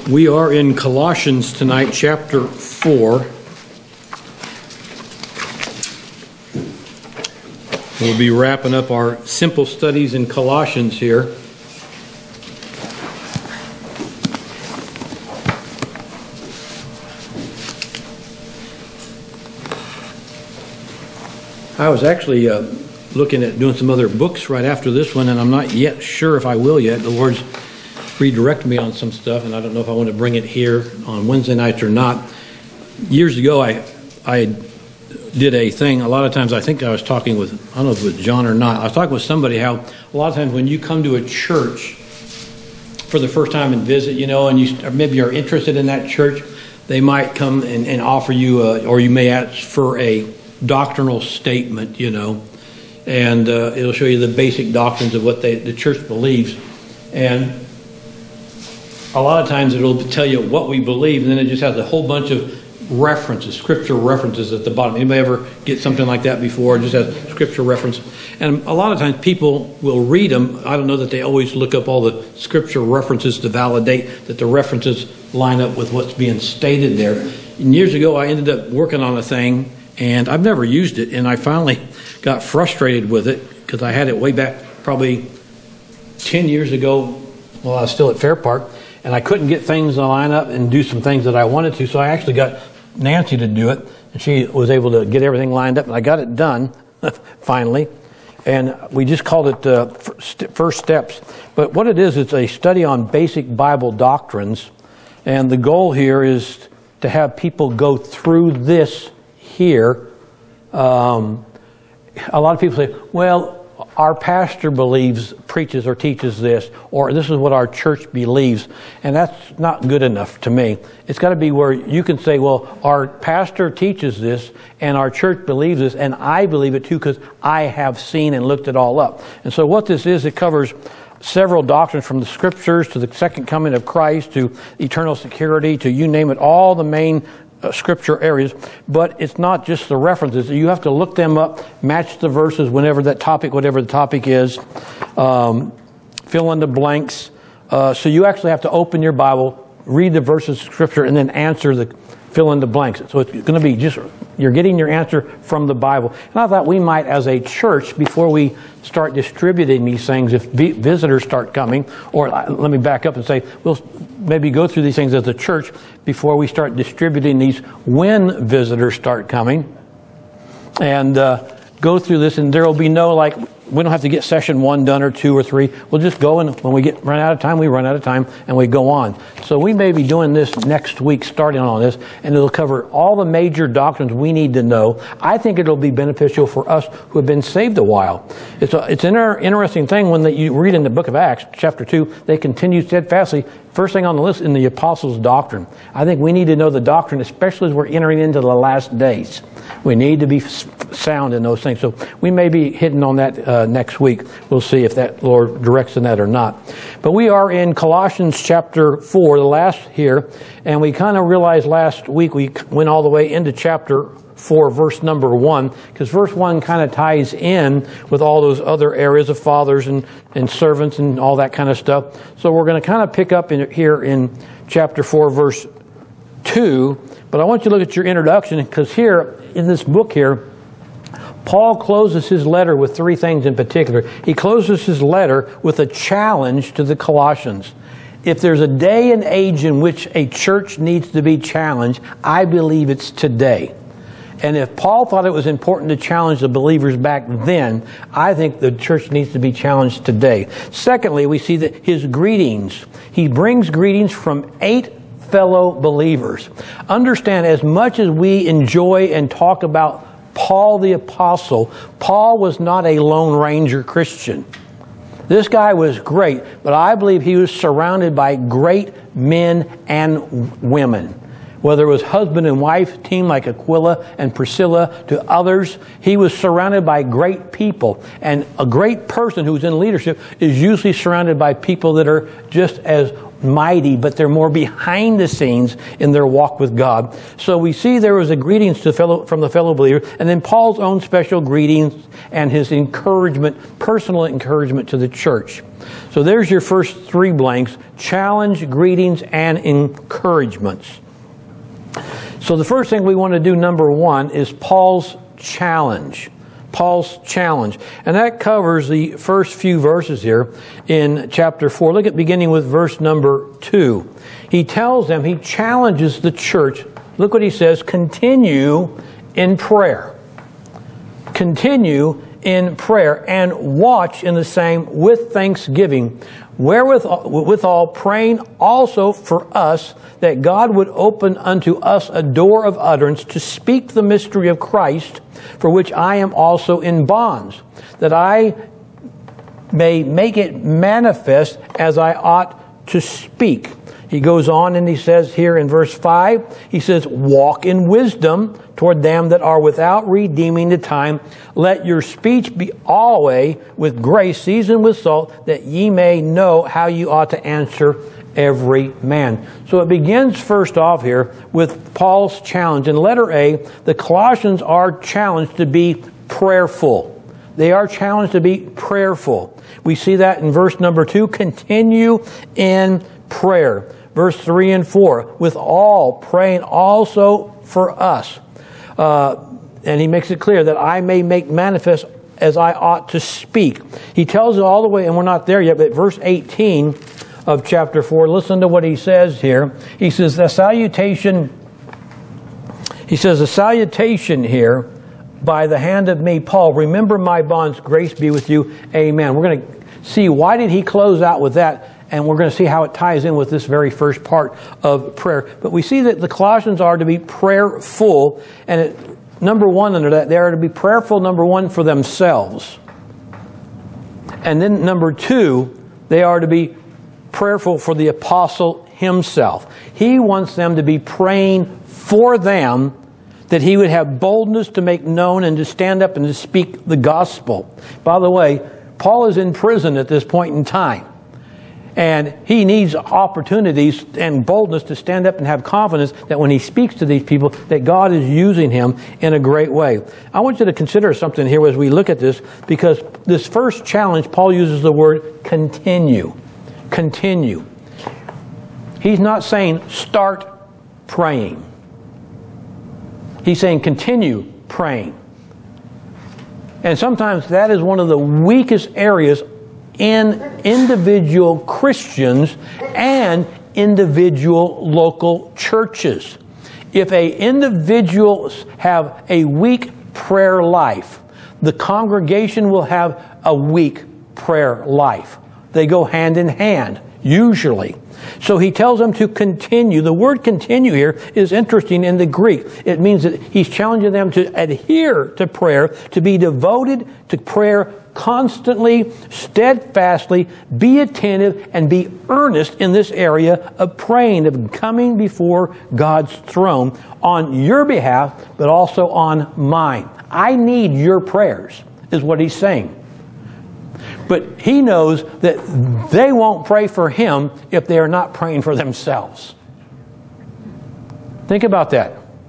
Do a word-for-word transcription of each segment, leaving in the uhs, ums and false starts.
We are in Colossians tonight, chapter four. We'll be wrapping up our simple studies in Colossians here. I was actually uh, looking at doing some other books right after this one, and I'm not yet sure if I will yet. The Lord's redirected me on some stuff, and I don't know if I want to bring it here on Wednesday nights or not. Years ago, I I did a thing. A lot of times, I think I was talking with, I don't know if it was John or not. I was talking with somebody how a lot of times when you come to a church for the first time and visit, you know, and you or maybe you're interested in that church, they might come and, and offer you, a, or you may ask for a doctrinal statement, you know, and uh, it'll show you the basic doctrines of what they, the church believes. And a lot of times it'll tell you what we believe, and then it just has a whole bunch of references, scripture references at the bottom. Anybody ever get something like that before? It just has scripture reference. And a lot of times people will read them. I don't know that they always look up all the scripture references to validate that the references line up with what's being stated there. And years ago, I ended up working on a thing, and I've never used it, and I finally got frustrated with it because I had it way back probably ten years ago while I was still at Fair Park. And I couldn't get things to line up and do some things that I wanted to, so I actually got Nancy to do it, and she was able to get everything lined up, and I got it done, finally. And we just called it uh, First Steps. But what it is, it's a study on basic Bible doctrines, and the goal here is to have people go through this here. Um, a lot of people say, well, our pastor believes, preaches or teaches this, or this is what our church believes, and that's not good enough to me. It's got to be where you can say, well, our pastor teaches this, and our church believes this, and I believe it too because I have seen and looked it all up. And so what this is, it covers several doctrines from the scriptures to the second coming of Christ to eternal security to you name it, all the main Uh, scripture areas, but it's not just the references. You have to look them up, match the verses whenever that topic, whatever the topic is, um, fill in the blanks. Uh, so you actually have to open your Bible, read the verses of scripture, and then answer the fill in the blanks. So it's going to be just, you're getting your answer from the Bible. And I thought we might, as a church, before we start distributing these things, if visitors start coming, or let me back up and say, we'll maybe go through these things as a church before we start distributing these when visitors start coming. And uh, go through this, and there will be no, like, we don't have to get session one done or two or three. We'll just go, and when we get run out of time, we run out of time, and we go on. So we may be doing this next week, starting on this, and it'll cover all the major doctrines we need to know. I think it'll be beneficial for us who have been saved a while. It's a, it's an inter- interesting thing when the, you read in the book of Acts, chapter two, they continue steadfastly. First thing on the list in the apostles' doctrine. I think we need to know the doctrine, especially as we're entering into the last days. We need to be sound in those things. So we may be hitting on that uh, next week. We'll see if that Lord directs in that or not. But we are in Colossians chapter four, the last here, and we kind of realized last week we went all the way into chapter four, verse number one, because verse one kind of ties in with all those other areas of fathers and, and servants and all that kind of stuff. So we're going to kind of pick up in, here in chapter four, verse two. But I want you to look at your introduction, because here in this book here, Paul closes his letter with three things in particular. He closes his letter with a challenge to the Colossians. If there's a day and age in which a church needs to be challenged, I believe it's today. And if Paul thought it was important to challenge the believers back then, I think the church needs to be challenged today. Secondly, we see that his greetings. He brings greetings from eight fellow believers. Understand, as much as we enjoy and talk about Paul the Apostle, Paul was not a Lone Ranger Christian. This guy was great, but I believe he was surrounded by great men and women. Whether it was husband and wife team like Aquila and Priscilla to others, he was surrounded by great people. And a great person who's in leadership is usually surrounded by people that are just as mighty, but they're more behind the scenes in their walk with God. So we see there was a greetings to fellow, from the fellow believers, and then Paul's own special greetings and his encouragement, personal encouragement to the church. So there's your first three blanks: challenge, greetings, and encouragements. So the first thing we want to do, number one, is Paul's challenge. Paul's challenge. And that covers the first few verses here in chapter four. Look at beginning with verse number two. He tells them, he challenges the church. Look what he says: continue in prayer. Continue in prayer, and watch in the same with thanksgiving, wherewithal withal praying also for us, that God would open unto us a door of utterance to speak the mystery of Christ, for which I am also in bonds, that I may make it manifest as I ought to speak. He goes on and he says here in verse five, he says, walk in wisdom toward them that are without, redeeming the time. Let your speech be always with grace, seasoned with salt, that ye may know how you ought to answer every man. So it begins first off here with Paul's challenge. In letter A, the Colossians are challenged to be prayerful. They are challenged to be prayerful. We see that in verse number two, continue in prayer. Verse three and four, with all praying also for us. Uh, and he makes it clear that I may make manifest as I ought to speak. He tells it all the way, and we're not there yet, but verse eighteen of chapter four, listen to what he says here. He says, the salutation, he says, the salutation here by the hand of me, Paul, remember my bonds, grace be with you, amen. We're going to see why did he close out with that, and we're going to see how it ties in with this very first part of prayer. But we see that the Colossians are to be prayerful, and it, number one under that, they are to be prayerful, number one, for themselves. And then number two, they are to be prayerful for the apostle himself. He wants them to be praying for them, that he would have boldness to make known and to stand up and to speak the gospel. By the way, Paul is in prison at this point in time. And he needs opportunities and boldness to stand up and have confidence that when he speaks to these people, that God is using him in a great way. I want you to consider something here as we look at this, because this first challenge, Paul uses the word continue. Continue. He's not saying start praying. He's saying continue praying. And sometimes that is one of the weakest areas in individual Christians and individual local churches. If a individuals have a weak prayer life, the congregation will have a weak prayer life. They go hand in hand, usually. So he tells them to continue. The word continue here is interesting in the Greek. It means that he's challenging them to adhere to prayer, to be devoted to prayer constantly, steadfastly, be attentive, and be earnest in this area of praying, of coming before God's throne on your behalf, but also on mine. I need your prayers, is what he's saying. But he knows that they won't pray for him if they are not praying for themselves. Think about that.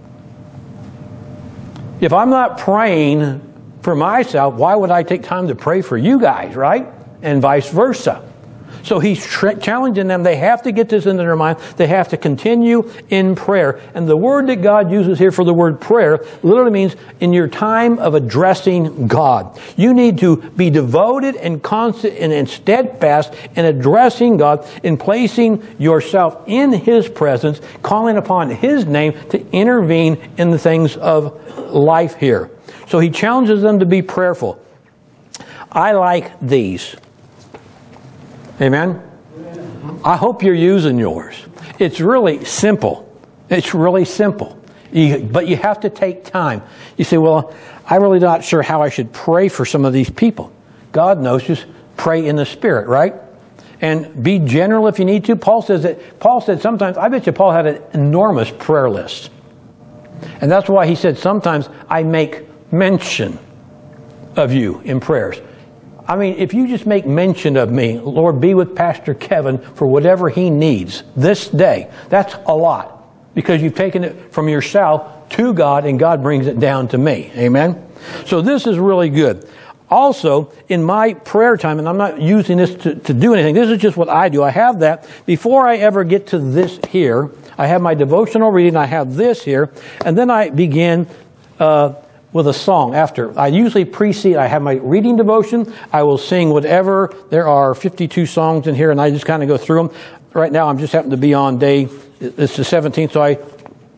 If I'm not praying for myself, why would I take time to pray for you guys, right? And vice versa. So he's tra- challenging them. They have to get this into their mind. They have to continue in prayer. And the word that God uses here for the word prayer literally means in your time of addressing God. You need to be devoted and constant and, and steadfast in addressing God, in placing yourself in His presence, calling upon His name to intervene in the things of life here. So he challenges them to be prayerful. I like these. Amen? I hope you're using yours. It's really simple. It's really simple. You, but you have to take time. You say, well, I'm really not sure how I should pray for some of these people. God knows, just pray in the Spirit, right? and be general if you need to. Paul says that, Paul said sometimes, I bet you Paul had an enormous prayer list. And that's why he said sometimes I make mention of you in prayers. I mean, if you just make mention of me, Lord, be with Pastor Kevin for whatever he needs this day. That's a lot, because you've taken it from yourself to God, and God brings it down to me. Amen? So this is really good. Also, in my prayer time, and I'm not using this to, to do anything, this is just what I do. I have that. Before I ever get to this here, I have my devotional reading, I have this here, and then I begin uh, with a song after. I usually precede, I have my reading devotion, I will sing whatever. There are fifty-two songs in here, and I just kind of go through them. Right now, I'm just happen to be on day, it's the seventeenth, so I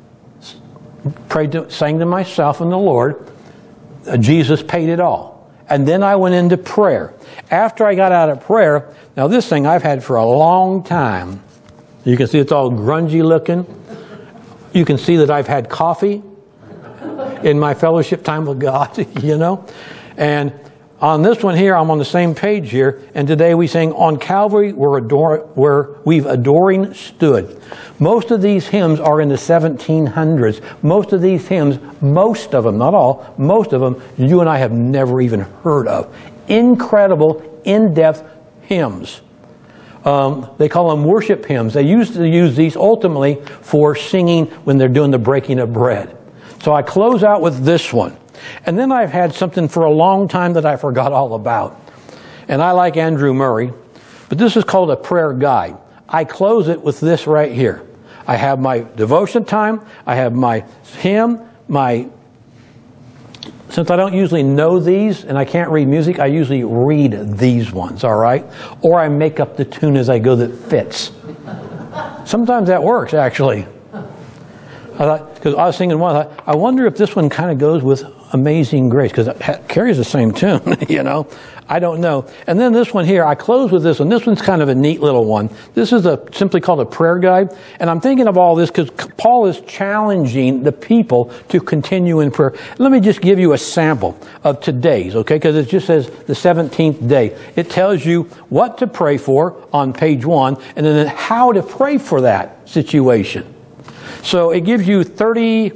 prayed to, sang to myself and the Lord, uh, Jesus paid it all. And then I went into prayer. After I got out of prayer, now this thing I've had for a long time. You can see it's all grungy looking. You can see that I've had coffee in my fellowship time with God, you know. And on this one here, I'm on the same page here. And today we sing, On Calvary Where, adore, where We've Adoring Stood. Most of these hymns are in the seventeen hundreds. Most of these hymns, most of them, not all, most of them, you and I have never even heard of. Incredible, in-depth hymns. Um, they call them worship hymns. They used to use these ultimately for singing when they're doing the breaking of bread. So I close out with this one. And then I've had something for a long time that I forgot all about. And I like Andrew Murray, but this is called a prayer guide. I close it with this right here. I have my devotion time, I have my hymn, my... Since I don't usually know these and I can't read music, I usually read these ones, all right? Or I make up the tune as I go that fits. Sometimes that works, actually. I thought, because I was singing one, I thought, I wonder if this one kind of goes with Amazing Grace, because it carries the same tune, you know. I don't know. And then this one here, I close with this one. This one's kind of a neat little one. This is a simply called a prayer guide. And I'm thinking of all this because Paul is challenging the people to continue in prayer. Let me just give you a sample of today's, okay? Because it just says the seventeenth day. It tells you what to pray for on page one, and then how to pray for that situation. So it gives you thirty,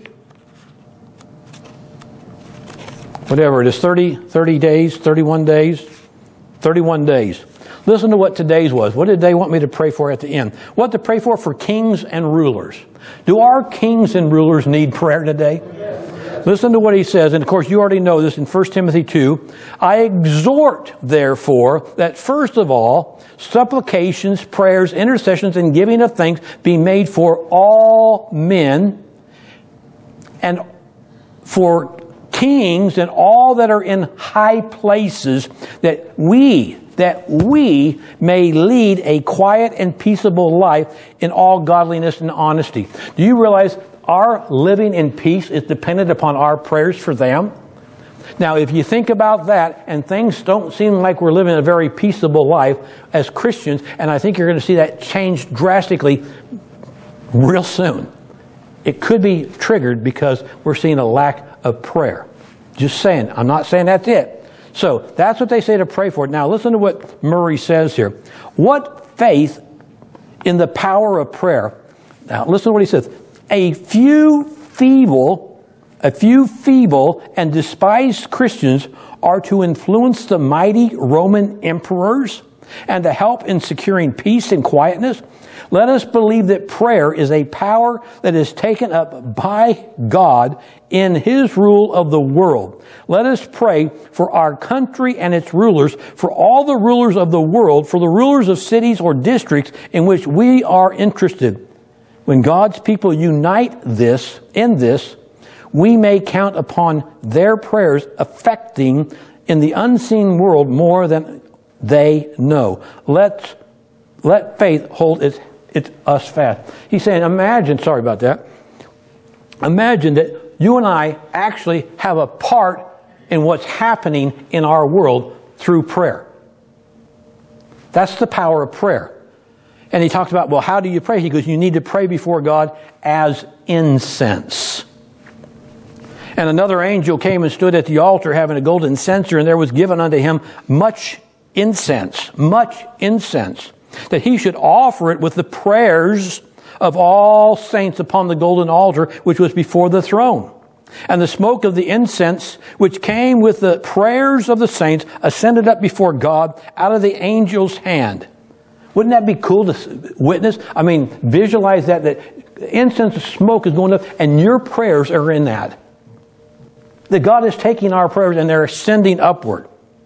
whatever it is, thirty, thirty days, thirty-one days, thirty-one days. Listen to what today's was. What did they want me to pray for at the end? What to pray for for kings and rulers. Do our kings and rulers need prayer today? Yes. Listen to what he says. And of course, you already know this in First Timothy two. I exhort, therefore, that first of all, supplications, prayers, intercessions, and giving of thanks be made for all men and for kings and all that are in high places, that we, that we may lead a quiet and peaceable life in all godliness and honesty. Do you realize our living in peace is dependent upon our prayers for them? Now, if you think about that, and things don't seem like we're living a very peaceable life as Christians, and I think you're going to see that change drastically real soon. It could be triggered because we're seeing a lack of prayer. Just saying. I'm not saying that's it. So, that's what they say to pray for. Now, listen to what Murray says here. What faith in the power of prayer. Now, listen to what he says. A few feeble, a few feeble and despised Christians are to influence the mighty Roman emperors and to help in securing peace and quietness. Let us believe that prayer is a power that is taken up by God in His rule of the world. Let us pray for our country and its rulers, for all the rulers of the world, for the rulers of cities or districts in which we are interested. When God's people unite this, in this, we may count upon their prayers affecting in the unseen world more than they know. Let, let faith hold its It's us fast. He's saying, imagine, sorry about that, imagine that you and I actually have a part in what's happening in our world through prayer. That's the power of prayer. And he talks about, well, how do you pray? He goes, you need to pray before God as incense. And another angel came and stood at the altar having a golden censer, and there was given unto him much incense, much incense. that he should offer it with the prayers of all saints upon the golden altar which was before the throne. And the smoke of the incense which came with the prayers of the saints ascended up before God out of the angel's hand. Wouldn't that be cool to witness? I mean, visualize that, that incense smoke is going up and your prayers are in that. That God is taking our prayers and they're ascending upward.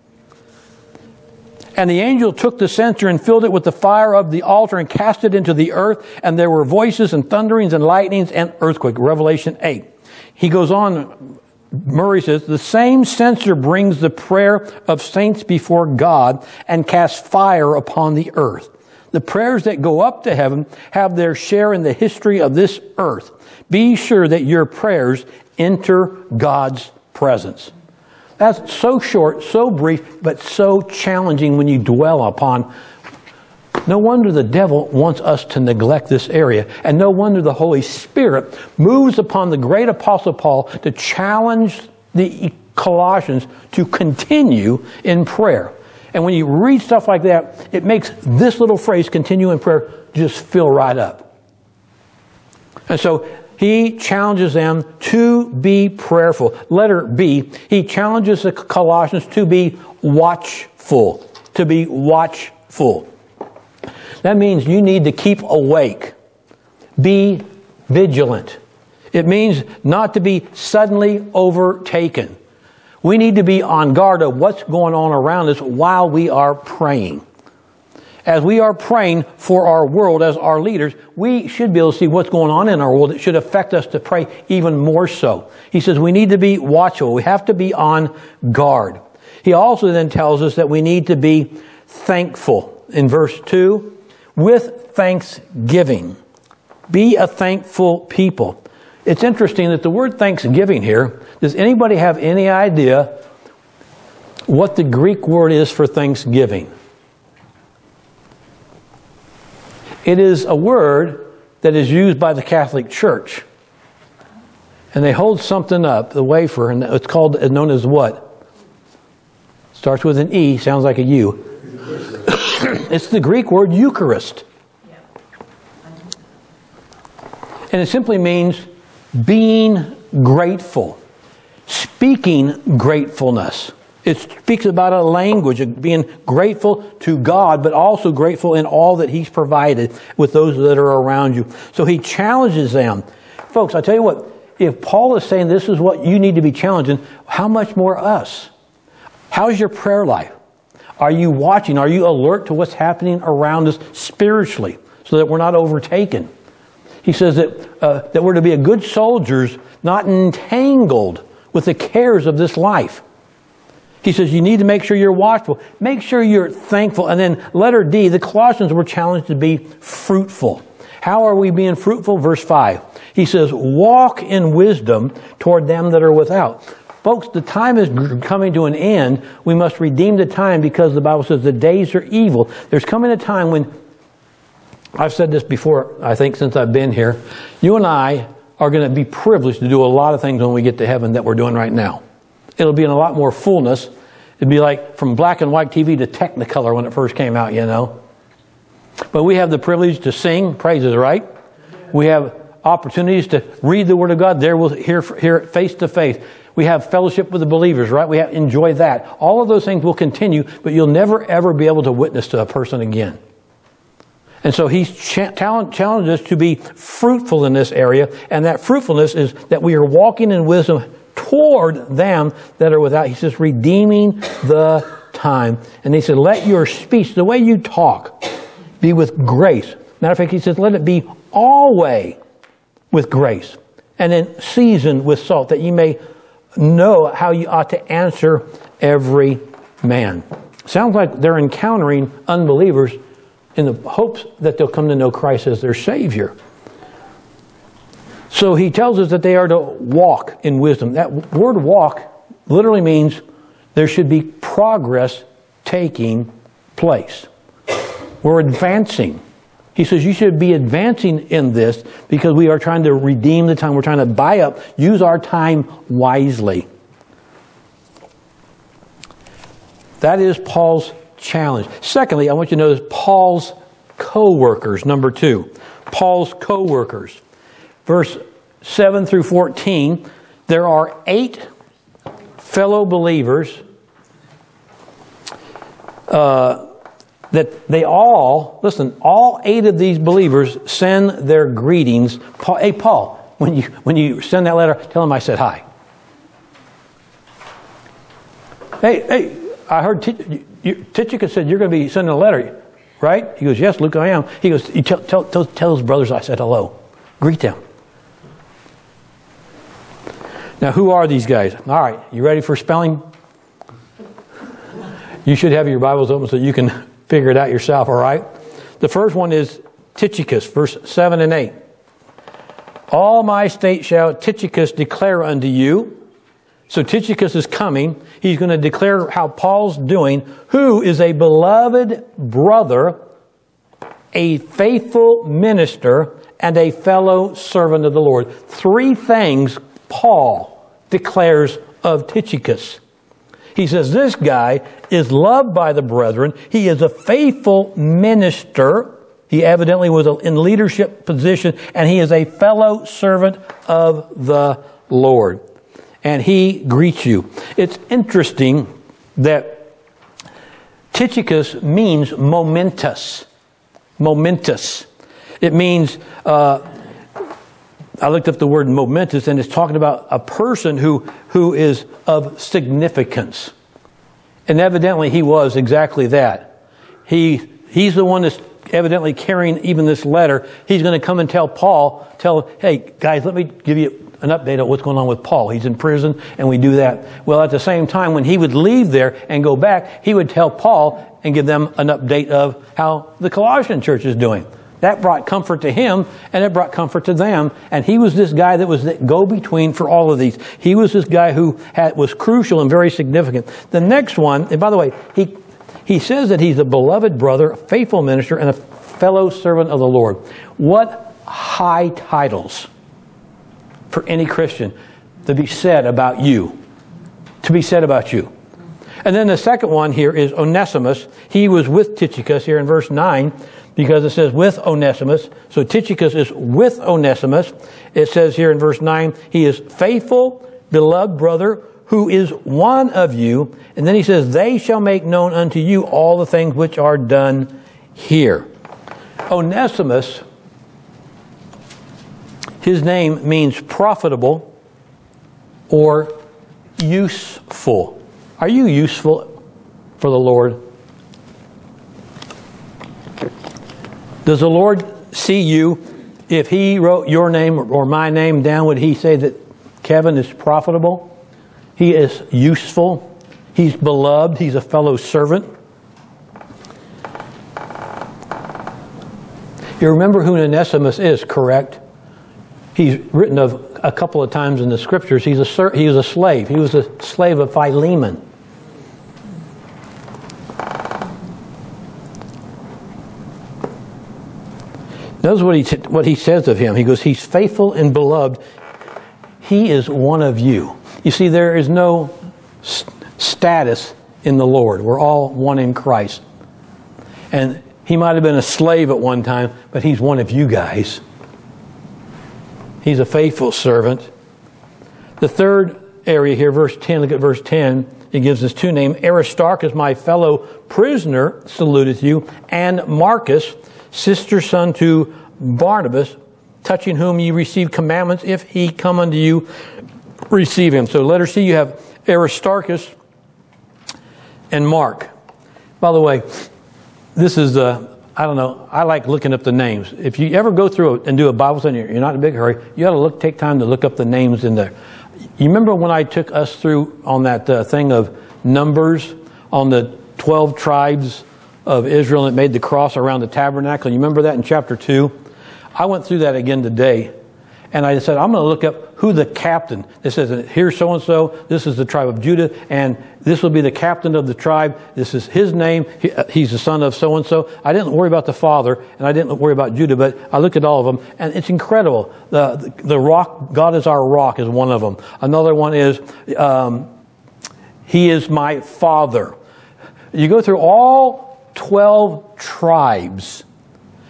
And the angel took the censer and filled it with the fire of the altar and cast it into the earth. And there were voices and thunderings and lightnings and earthquake. Revelation eight. He goes on, Murray says, the same censer brings the prayer of saints before God and casts fire upon the earth. The prayers that go up to heaven have their share in the history of this earth. Be sure that your prayers enter God's presence. That's so short, so brief, but so challenging when you dwell upon. No wonder the devil wants us to neglect this area. And no wonder the Holy Spirit moves upon the great Apostle Paul to challenge the Colossians to continue in prayer. And when you read stuff like that, it makes this little phrase, continue in prayer, just fill right up. And so he challenges them to be prayerful. Letter B, he challenges the Colossians to be watchful. To be watchful. That means you need to keep awake. Be vigilant. It means not to be suddenly overtaken. We need to be on guard of what's going on around us while we are praying. As we are praying for our world as our leaders, we should be able to see what's going on in our world. It should affect us to pray even more so. He says we need to be watchful. We have to be on guard. He also then tells us that we need to be thankful. In verse two, with thanksgiving. Be a thankful people. It's interesting that the word thanksgiving here, does anybody have any idea what the Greek word is for thanksgiving? It is a word that is used by the Catholic Church. And they hold something up, the wafer, and it's called, known as what? Starts with an E, sounds like a U. It's the Greek word Eucharist. And it simply means being grateful, speaking gratefulness. It speaks about a language of being grateful to God, but also grateful in all that He's provided with those that are around you. So he challenges them. Folks, I tell you what, if Paul is saying this is what you need to be challenging, how much more us? How's your prayer life? Are you watching? Are you alert to what's happening around us spiritually so that we're not overtaken? He says that, uh, that we're to be a good soldiers, not entangled with the cares of this life. He says you need to make sure you're watchful. Make sure you're thankful. And then letter D, the Colossians were challenged to be fruitful. How are we being fruitful? Verse five. He says, walk in wisdom toward them that are without. Folks, the time is coming to an end. We must redeem the time because the Bible says the days are evil. There's coming a time when, I've said this before, I think since I've been here, you and I are going to be privileged to do a lot of things when we get to heaven that we're doing right now. It'll be in a lot more fullness. It'd be like from black and white T V to Technicolor when it first came out, you know. But we have the privilege to sing praises, right? We have opportunities to read the Word of God. There we'll hear, hear it face to face. We have fellowship with the believers, right? We have, enjoy that. All of those things will continue, but you'll never ever be able to witness to a person again. And so he's ch- challenged us to be fruitful in this area. And that fruitfulness is that we are walking in wisdom toward them that are without. He says, redeeming the time. And he said, let your speech, the way you talk, be with grace. Matter of fact, he says, let it be always with grace. And then seasoned with salt, that you may know how you ought to answer every man. Sounds like they're encountering unbelievers in the hopes that they'll come to know Christ as their Savior. So he tells us that they are to walk in wisdom. That word walk literally means there should be progress taking place. We're advancing. He says you should be advancing in this because we are trying to redeem the time. We're trying to buy up, use our time wisely. That is Paul's challenge. Secondly, I want you to notice Paul's co-workers, number two. Paul's co-workers. Verse seven through fourteen, there are eight fellow believers uh, that they all, listen, all eight of these believers send their greetings. Paul, hey, Paul, when you, when you send that letter, tell them I said hi. Hey, hey, I heard Tychicus said you're going to be sending a letter, right? He goes, yes, Luke, I am. He goes, you tell, tell, tell, tell his brothers I said hello. Greet them. Now, who are these guys? All right, you ready for spelling? You should have your Bibles open so you can figure it out yourself, all right? The first one is Tychicus, verse seven and eight. All my state shall Tychicus declare unto you. So Tychicus is coming. He's going to declare how Paul's doing, who is a beloved brother, a faithful minister, and a fellow servant of the Lord. Three things Paul declares of Tychicus. He says this guy is loved by the brethren. He is a faithful minister. He evidently was in leadership position, and he is a fellow servant of the Lord. And he greets you. It's interesting that Tychicus means momentous. Momentous. It means, uh, I looked up the word momentous, and it's talking about a person who, who is of significance. And evidently he was exactly that. He, he's the one that's evidently carrying even this letter. He's going to come and tell Paul, tell, hey, guys, let me give you an update on what's going on with Paul. He's in prison, and we do that. Well, at the same time, when he would leave there and go back, he would tell Paul and give them an update of how the Colossian church is doing. That brought comfort to him, and it brought comfort to them. And he was this guy that was the go-between for all of these. He was this guy who had, was crucial and very significant. The next one, and by the way, he he says that he's a beloved brother, a faithful minister, and a fellow servant of the Lord. What high titles for any Christian to be said about you. To be said about you. And then the second one here is Onesimus. He was with Tychicus here in verse nine, because it says with Onesimus. So Tychicus is with Onesimus. It says here in verse nine, he is faithful, beloved brother, who is one of you. And then he says, they shall make known unto you all the things which are done here. Onesimus, his name means profitable or useful. Are you useful for the Lord? Does the Lord see you? If He wrote your name or my name down, would He say that Kevin is profitable? He is useful. He's beloved. He's a fellow servant. You remember who Onesimus is, correct? He's written of a couple of times in the Scriptures. He's a, he was a slave. He was a slave of Philemon. Notice what he, what he says of him. He goes, he's faithful and beloved. He is one of you. You see, there is no st- status in the Lord. We're all one in Christ. And he might have been a slave at one time, but he's one of you guys. He's a faithful servant. The third area here, verse ten, look at verse ten. It gives us two names. Aristarchus, my fellow prisoner, saluteth you, and Marcus, sister son to Barnabas, touching whom ye receive commandments. If he come unto you, receive him. So letter C, you have Aristarchus and Mark. By the way, this is the, I don't know, I like looking up the names. If you ever go through and do a Bible study, you're not in a big hurry, you ought to look, take time to look up the names in there. You remember when I took us through on that uh, thing of Numbers, on the twelve tribes of Israel that made the cross around the tabernacle? You remember that in chapter two? I went through that again today. And I said, I'm going to look up who the captain. It says, here's so-and-so. This is the tribe of Judah. And this will be the captain of the tribe. This is his name. He, he's the son of so-and-so. I didn't worry about the father, and I didn't worry about Judah, but I looked at all of them. And it's incredible. The, the, the rock, God is our rock, is one of them. Another one is, um, he is my father. You go through all twelve tribes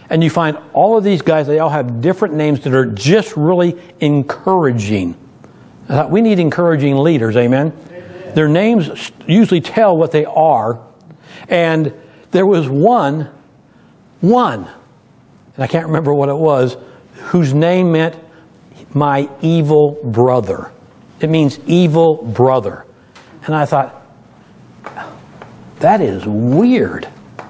And you find all of these guys, they all have different names that are just really encouraging. I thought, we need encouraging leaders, amen? Amen? Their names usually tell what they are. And there was one, one, and I can't remember what it was, whose name meant my evil brother. It means evil brother. And I thought, that is weird.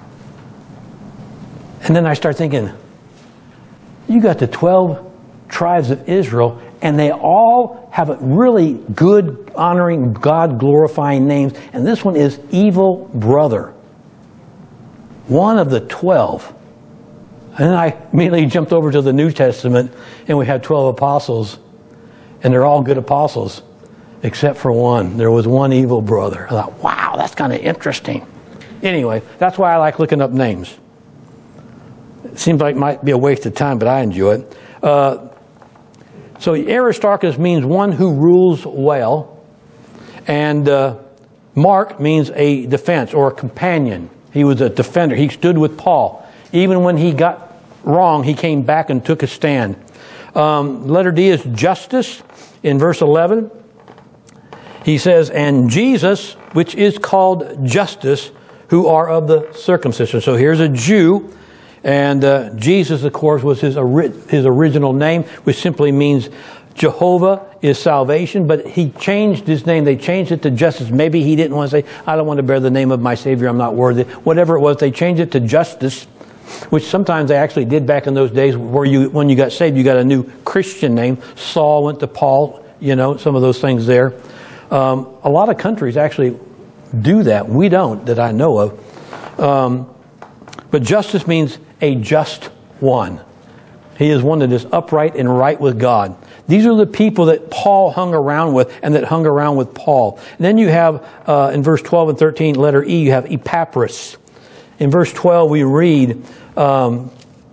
And then I start thinking, you got the twelve tribes of Israel, and they all have a really good, honoring, God-glorifying names. And this one is evil brother. One of the twelve. And then I immediately jumped over to the New Testament, and we had twelve apostles. And they're all good apostles, except for one. There was one evil brother. I thought, wow, that's kind of interesting. Anyway, that's why I like looking up names. It seems like it might be a waste of time, but I enjoy it. Uh, so Aristarchus means one who rules well. And uh, Mark means a defense or a companion. He was a defender. He stood with Paul. Even when he got wrong, he came back and took a stand. Um, letter D is Justus in verse eleven. He says, and Jesus, which is called Justus, who are of the circumcision. So here's a Jew. And uh, Jesus, of course, was his, ori- his original name, which simply means Jehovah is salvation. But he changed his name. They changed it to Justus. Maybe he didn't want to say, I don't want to bear the name of my Savior. I'm not worthy. Whatever it was, they changed it to Justus, which sometimes they actually did back in those days where you, when you got saved, you got a new Christian name. Saul went to Paul, you know, some of those things there. Um, a lot of countries actually do that. We don't, that I know of. Um, but Justus means a just one. He is one that is upright and right with God. These are the people that Paul hung around with and that hung around with Paul. And then you have, uh, in verse twelve and thirteen, letter E, you have Epaphras. In verse twelve, we read, um,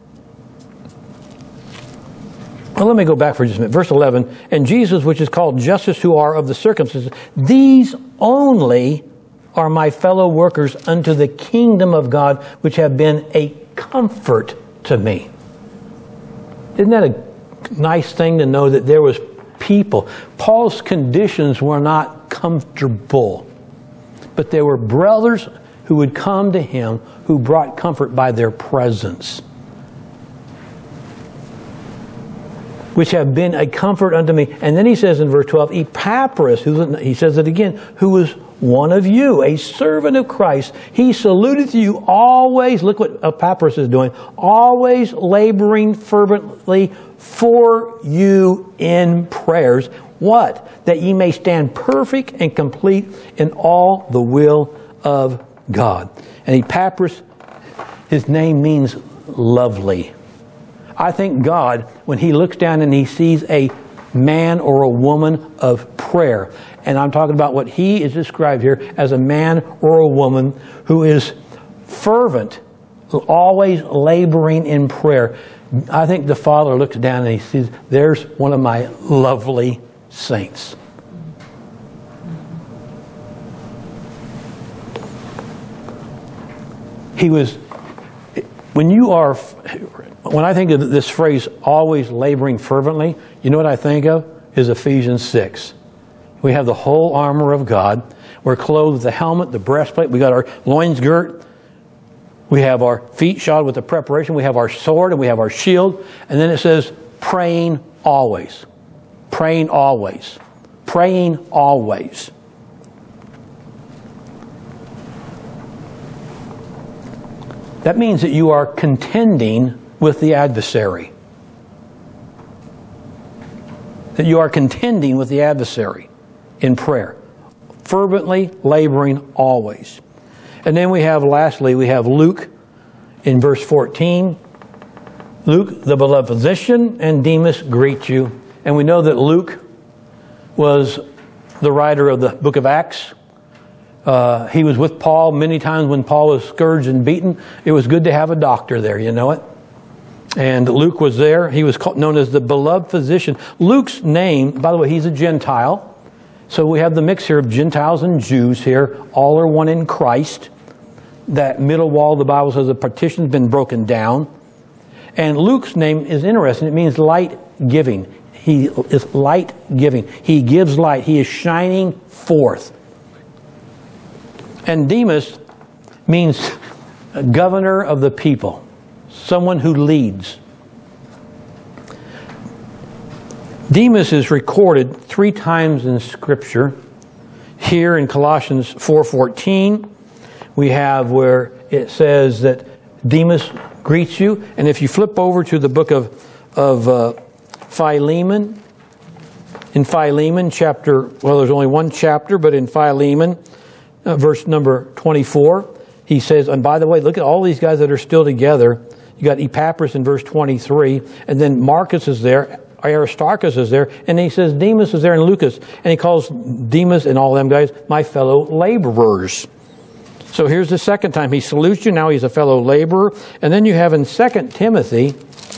well, let me go back for just a minute. Verse eleven, and Jesus, which is called Justus, who are of the circumcision, these only are my fellow workers unto the kingdom of God, which have been a comfort to me. Isn't that a nice thing to know that there was people? Paul's conditions were not comfortable, but there were brothers who would come to him who brought comfort by their presence, which have been a comfort unto me. And then he says in verse twelve, Epaphras, who, he says it again, who was one of you, a servant of Christ. He saluteth you always, look what Epaphras is doing, always laboring fervently for you in prayers. What? That ye may stand perfect and complete in all the will of God. And Epaphras, his name means lovely. I think God, when he looks down and he sees a man or a woman of prayer, and I'm talking about what he is described here as a man or a woman who is fervent, always laboring in prayer. I think the Father looks down and he sees, there's one of my lovely saints. He was, when you are, when I think of this phrase, always laboring fervently, you know what I think of? Is Ephesians six. We have the whole armor of God. We're clothed with the helmet, the breastplate. We got our loins girt. We have our feet shod with the preparation. We have our sword and we have our shield. And then it says, praying always. Praying always. Praying always. That means that you are contending with the adversary. That you are contending with the adversary in prayer. Fervently laboring always. And then we have, lastly, we have Luke in verse fourteen. Luke, the beloved physician, and Demas greet you. And we know that Luke was the writer of the book of Acts. Uh, he was with Paul many times when Paul was scourged and beaten. It was good to have a doctor there, you know it. And Luke was there. He was called, known as the beloved physician. Luke's name, by the way, he's a Gentile. So we have the mix here of Gentiles and Jews here. All are one in Christ. That middle wall, the Bible says the partition's been broken down. And Luke's name is interesting. It means light giving. He is light giving. He gives light. He is shining forth. And Demas means governor of the people, someone who leads. Demas is recorded three times in Scripture. Here in Colossians four fourteen, we have where it says that Demas greets you. And if you flip over to the book of, of uh, Philemon, in Philemon chapter, well, there's only one chapter, but in Philemon, uh, verse number twenty-four, he says, and by the way, look at all these guys that are still together. You got Epaphras in verse twenty-three, and then Marcus is there, Aristarchus is there, and he says Demas is there, and Lucas, and he calls Demas and all them guys my fellow laborers. So here's the second time he salutes you. Now he's a fellow laborer. And then you have in Second Timothy,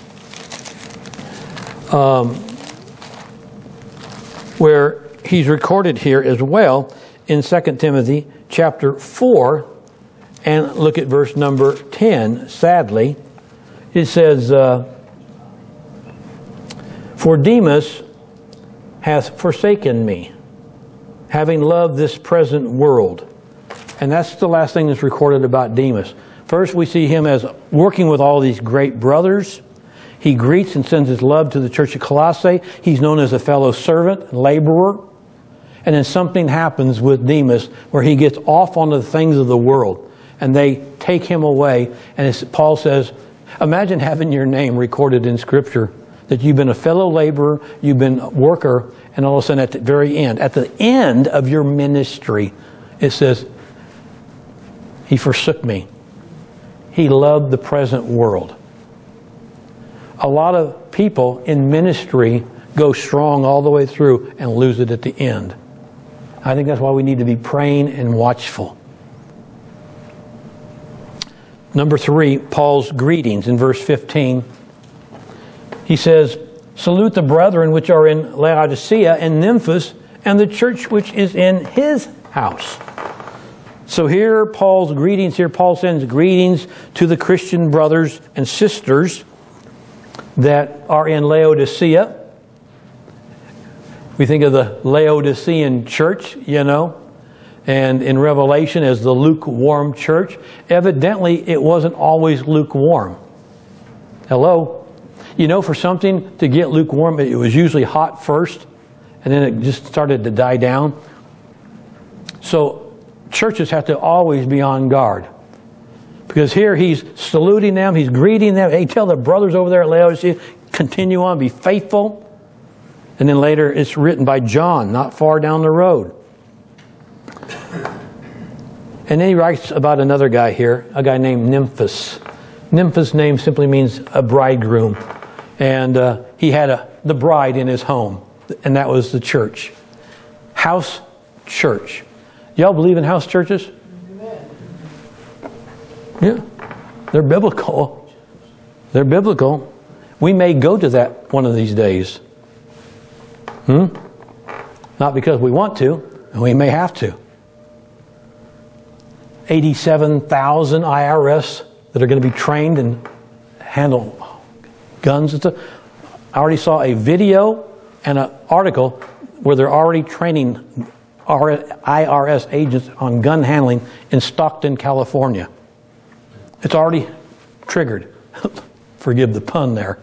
um, where he's recorded here as well, in Second Timothy chapter four, and look at verse number ten, sadly. It says, uh, for Demas hath forsaken me, having loved this present world. And that's the last thing that's recorded about Demas. First, we see him as working with all these great brothers. He greets and sends his love to the church of Colossae. He's known as a fellow servant, laborer. And then something happens with Demas where he gets off onto the things of the world. And they take him away. And as Paul says, imagine having your name recorded in Scripture, that you've been a fellow laborer, you've been a worker, and all of a sudden at the very end, at the end of your ministry, it says, he forsook me. He loved the present world. A lot of people in ministry go strong all the way through and lose it at the end. I think that's why we need to be praying and watchful. Number three, Paul's greetings in verse fifteen. He says, salute the brethren which are in Laodicea and Nymphas, and the church which is in his house. So here, Paul's greetings, here Paul sends greetings to the Christian brothers and sisters that are in Laodicea. We think of the Laodicean church, you know, and in Revelation as the lukewarm church. Evidently, it wasn't always lukewarm. Hello? You know, for something to get lukewarm, it was usually hot first, and then it just started to die down. So churches have to always be on guard. Because here he's saluting them, he's greeting them. Hey, tell the brothers over there at Laodicea, continue on, be faithful. And then later it's written by John, not far down the road. And then he writes about another guy here, a guy named Nymphas. Nymphas' name simply means a bridegroom. And uh, he had a, the bride in his home, and that was the church. House church. Y'all believe in house churches? Yeah. They're biblical. They're biblical. We may go to that one of these days. Hmm? Not because we want to, and we may have to. eighty-seven thousand I R S that are going to be trained and handle guns and stuff. I already saw a video and an article where they're already training I R S agents on gun handling in Stockton, California. It's already triggered. Forgive the pun there.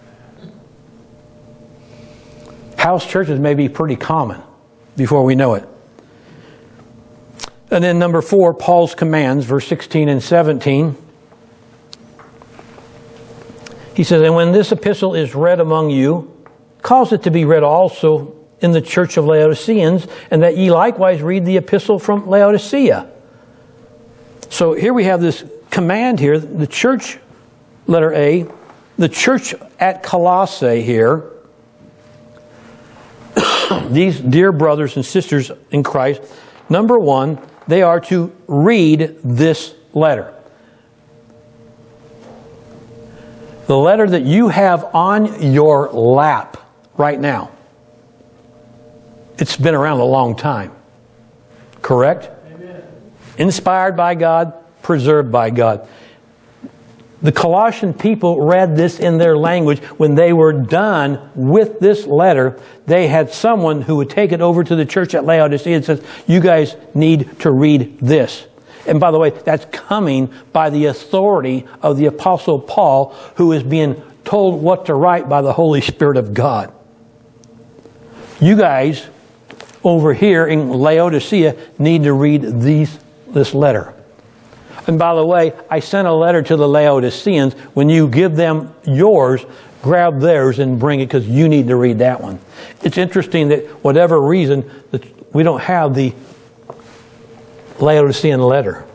House churches may be pretty common before we know it. And then number four, Paul's commands, verse sixteen and seventeen. He says, and when this epistle is read among you, cause it to be read also in the church of Laodiceans, and that ye likewise read the epistle from Laodicea. So here we have this command here, the church, letter A, the church at Colossae here, these dear brothers and sisters in Christ, number one, they are to read this letter. The letter that you have on your lap right now. It's been around a long time. Correct? Amen. Inspired by God, preserved by God. The Colossian people read this in their language. When they were done with this letter, they had someone who would take it over to the church at Laodicea and says, you guys need to read this. And by the way, that's coming by the authority of the Apostle Paul, who is being told what to write by the Holy Spirit of God. You guys over here in Laodicea need to read these, this letter. And by the way, I sent a letter to the Laodiceans. When you give them yours, grab theirs and bring it, because you need to read that one. It's interesting that whatever reason, that we don't have the Laodicean letter.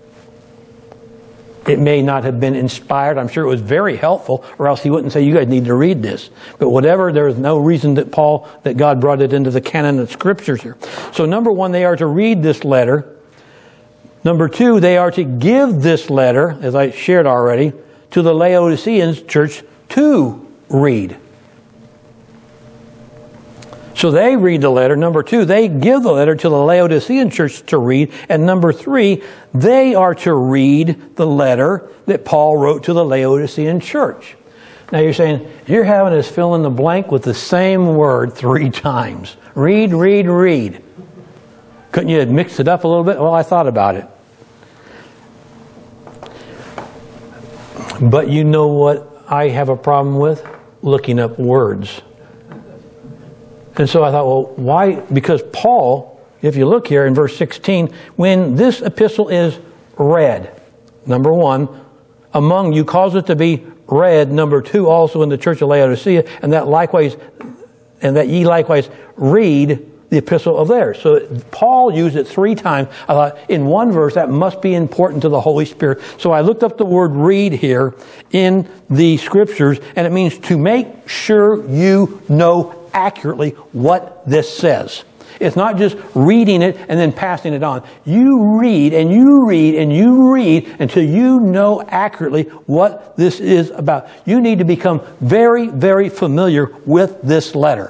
It may not have been inspired. I'm sure it was very helpful, or else he wouldn't say, you guys need to read this. But whatever, there is no reason that Paul, that God brought it into the canon of Scriptures here. So number one, they are to read this letter. Number two, they are to give this letter, as I shared already, to the Laodiceans church to read. So they read the letter. Number two, they give the letter to the Laodicean church to read. And number three, they are to read the letter that Paul wrote to the Laodicean church. Now you're saying, you're having us fill in the blank with the same word three times. Read, read, read. Couldn't you mix it up a little bit? Well, I thought about it. But you know what I have a problem with? Looking up words. And so I thought, well, why? Because Paul, if you look here in verse sixteen, when this epistle is read, number one, among you cause it to be read, number two, also in the church of Laodicea, and that likewise, and that ye likewise read the epistle of theirs. So Paul used it three times. I thought, in one verse, that must be important to the Holy Spirit. So I looked up the word read here in the Scriptures, and it means to make sure you know accurately what this says. It's not just reading it and then passing it on. You read and you read and you read until you know accurately what this is about. You need to become very, very familiar with this letter.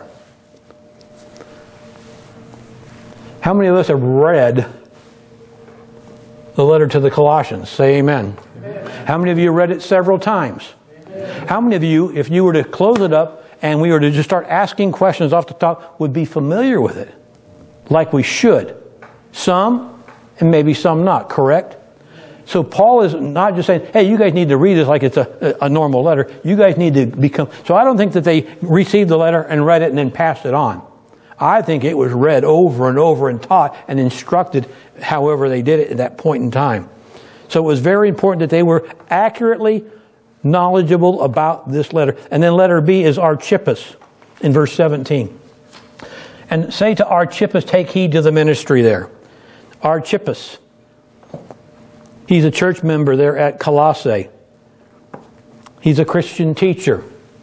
How many of us have read the letter to the Colossians? Say amen. Amen. How many of you read it several times? Amen. How many of you, if you were to close it up and we were to just start asking questions off the top, would be familiar with it? Like we should. Some, and maybe some not, correct? So Paul is not just saying, hey, you guys need to read this like it's a, a normal letter. You guys need to become... So I don't think that they received the letter and read it and then passed it on. I think it was read over and over and taught and instructed however they did it at that point in time. So it was very important that they were accurately knowledgeable about this letter. And then letter B is Archippus in verse seventeen. And say to Archippus, take heed to the ministry there. Archippus. He's a church member there at Colossae. He's a Christian teacher.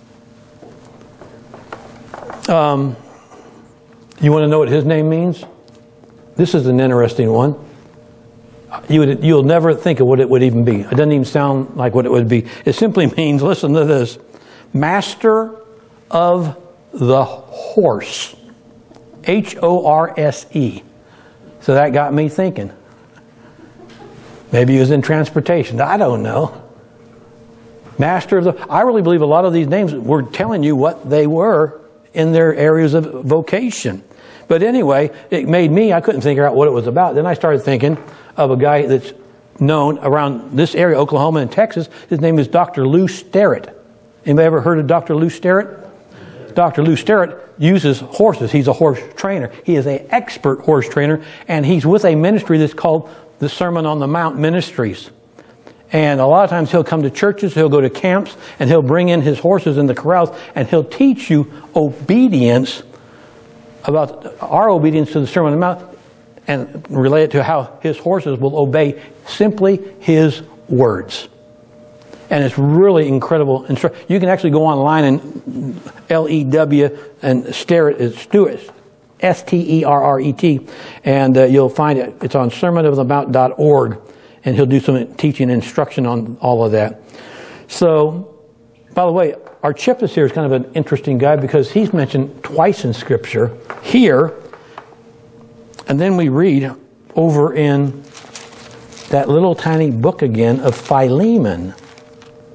Um, you want to know what his name means? This is an interesting one. You would, you'll never think of what it would even be. It doesn't even sound like what it would be. It simply means, listen to this, Master of the Horse. H O R S E. So that got me thinking. Maybe he was in transportation. I don't know. Master of the... I really believe a lot of these names were telling you what they were in their areas of vocation. But anyway, it made me... I couldn't figure out what it was about. Then I started thinking of a guy that's known around this area, Oklahoma and Texas. His name is Doctor Lou Sterrett. Anybody ever heard of Doctor Lou Sterrett? Doctor Lou Sterrett uses horses. He's a horse trainer. He is an expert horse trainer, and he's with a ministry that's called the Sermon on the Mount Ministries. And a lot of times he'll come to churches, he'll go to camps, and he'll bring in his horses in the corrals, and he'll teach you obedience, about our obedience to the Sermon on the Mount, and relate it to how his horses will obey simply his words. And it's really incredible. You can actually go online and L E W and Sterrett, Stewart, S T E R R E T, and uh, you'll find it. It's on sermon of the mount dot org, and he'll do some teaching and instruction on all of that. So, by the way, Archippus here is kind of an interesting guy because he's mentioned twice in Scripture. Here, and then we read over in that little tiny book again of Philemon.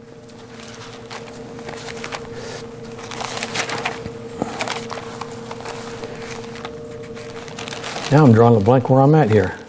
Now I'm drawing a blank where I'm at here.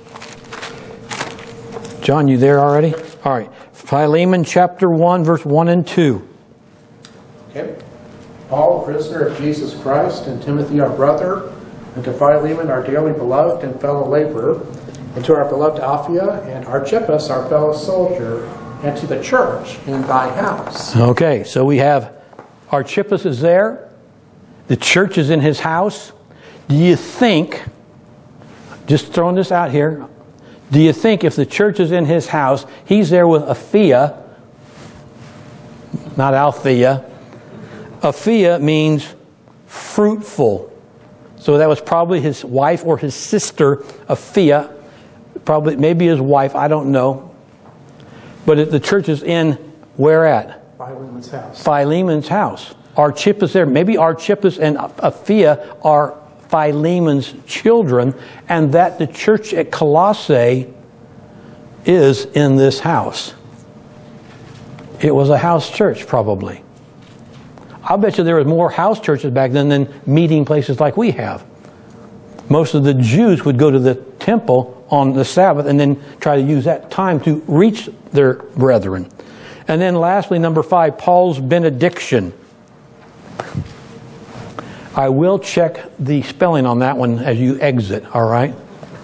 John, you there already? All right. Philemon chapter one, verse one and two. Okay. Paul, a prisoner of Jesus Christ, and Timothy, our brother, and to Philemon, our dearly beloved and fellow laborer, and to our beloved Apphia and Archippus, our fellow soldier, and to the church in thy house. Okay, so we have Archippus is there. The church is in his house. Do you think, just throwing this out here, do you think if the church is in his house, he's there with Apphia, not Althea. Apphia means fruitful. So that was probably his wife or his sister, Apphia. Probably, maybe his wife, I don't know. But it, the church is in, where at? Philemon's house. Philemon's house. Archippus there. Maybe Archippus and Apphia are Philemon's children, and that the church at Colossae is in this house. It was a house church, probably. I'll bet you there was more house churches back then than meeting places like we have. Most of the Jews would go to the temple on the Sabbath and then try to use that time to reach their brethren. And then lastly, number five, Paul's benediction. I will check the spelling on that one as you exit, all right?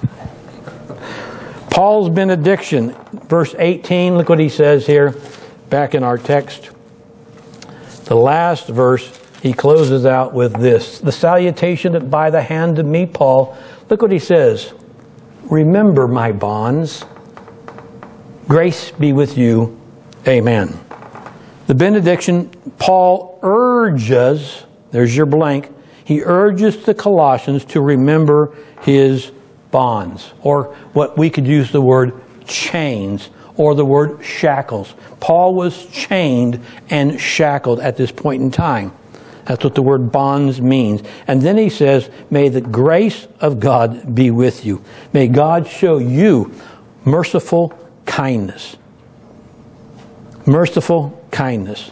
Paul's benediction, verse eighteen, look what he says here, back in our text. The last verse, he closes out with this. The salutation by the hand of me, Paul. Look what he says. Remember my bonds. Grace be with you. Amen. The benediction, Paul urges, there's your blank, he urges the Colossians to remember his bonds, or what we could use the word chains, or the word shackles. Paul was chained and shackled at this point in time. That's what the word bonds means. And then he says, may the grace of God be with you. May God show you merciful kindness. Merciful kindness.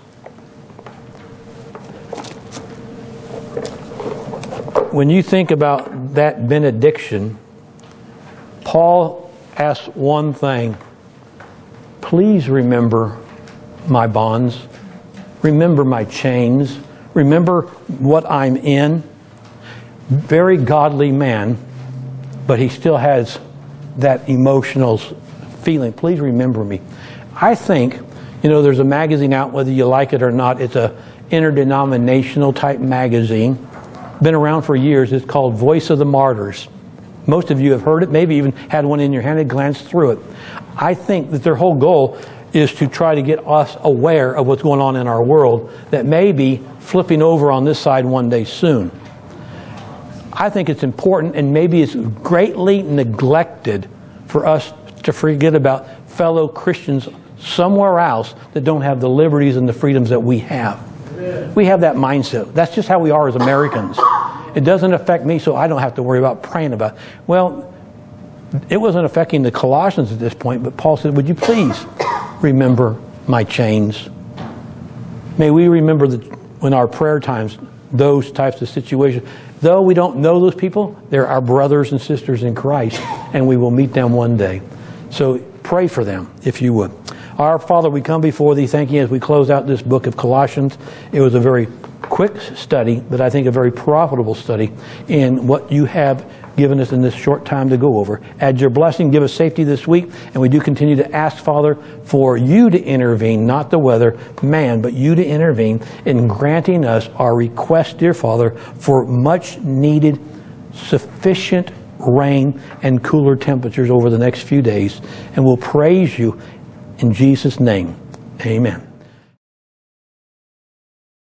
When you think about that benediction, Paul asks one thing. Please remember my bonds. Remember my chains. Remember what I'm in. Very godly man, but he still has that emotional feeling. Please remember me. I think, you know, there's a magazine out, whether you like it or not. It's a interdenominational type magazine. Been around for years. It's called Voice of the Martyrs. Most of you have heard it, maybe even had one in your hand and glanced through it. I think that their whole goal is to try to get us aware of what's going on in our world that may be flipping over on this side one day soon. I think it's important, and maybe it's greatly neglected for us to forget about fellow Christians somewhere else that don't have the liberties and the freedoms that we have. We have that mindset. That's just how we are as Americans. It doesn't affect me, so I don't have to worry about praying about it. Well, it wasn't affecting the Colossians at this point, but Paul said, would you please remember my chains? May we remember that in our prayer times, those types of situations. Though we don't know those people, they're our brothers and sisters in Christ, and we will meet them one day. So pray for them, if you would. Our Father, we come before Thee, thanking you as we close out this book of Colossians. It was a very quick study, but I think a very profitable study in what you have given us in this short time to go over. Add your blessing, give us safety this week, and we do continue to ask, Father, for you to intervene, not the weather, man, but you to intervene in granting us our request, dear Father, for much needed, sufficient rain and cooler temperatures over the next few days. And we'll praise you in Jesus' name. Amen.